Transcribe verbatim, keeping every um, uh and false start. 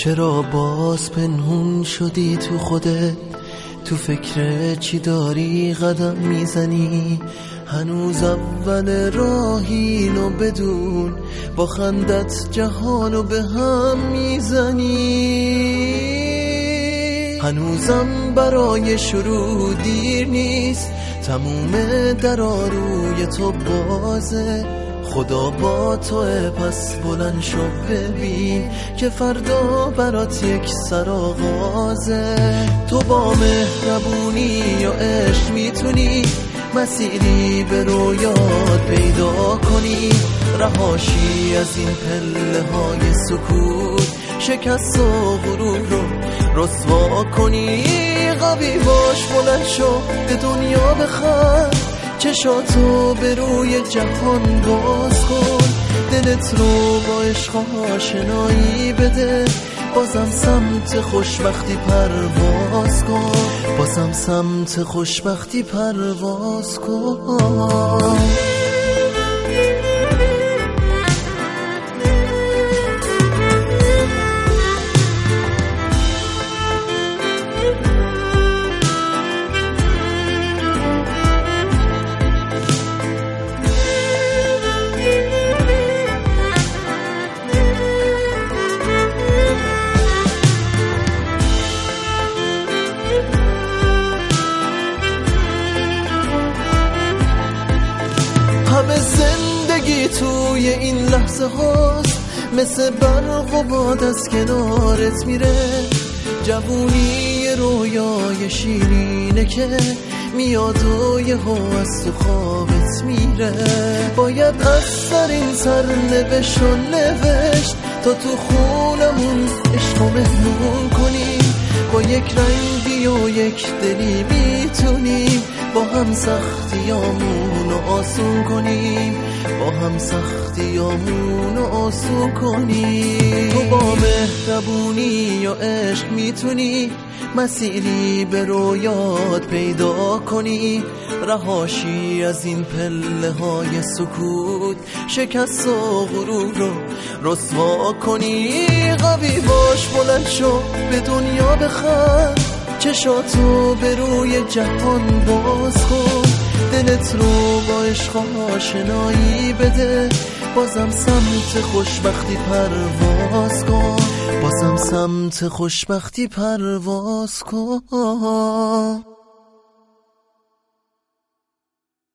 چرا باز پنهون شدی تو خودت؟ تو فکر چی داری قدم میزنی؟ هنوز اول راهینو بدون، با خندت جهانو به هم میزنی. هنوزم برای شروع دیر نیست، تموم درا روی تو بازه. خدا با توه پس بلند شو ببین که فردا برات یک سرآغازه. تو با مهربونی و عشق میتونی مسیری به رویات پیدا کنی. رهاشی از این پله های سکوت، شکست و غرور رو رسوا کنی. قوی باش، بلند شو به دنیا بخند، چشاتو به روی جهان باز کن. دلت رو با عشق آشنایی بده، بازم سمت خوشبختی پرواز کن. بازم سمت خوشبختی پرواز کن. همه زندگی توی این لحظه هاست، مثل برق و باد از کنارت میره. جوونی رویای شیرینه که میاد و یهو از تو خوابت میره. باید از سر این سرنوشت رو نوشت تا تو خونمون عشق و مهمون کنیم. با یک رنگی و یک دلی میتونیم با هم سختیامون رو آسون کنیم. با هم سختیامون رو آسون کنیم. تو با مهربونی و عشق میتونی مسیری به رویات پیدا کنی. رهاشی از این پله های سکوت، شکست و غرور رو رسوا کنی. قوی باش، بلند شو به دنیا بخند، چشاتو به روی جهان باز کن. دلت رو با عشق آشنایی بده، بازم سمت خوشبختی پرواز کن. بازم سمت خوشبختی پرواز کن.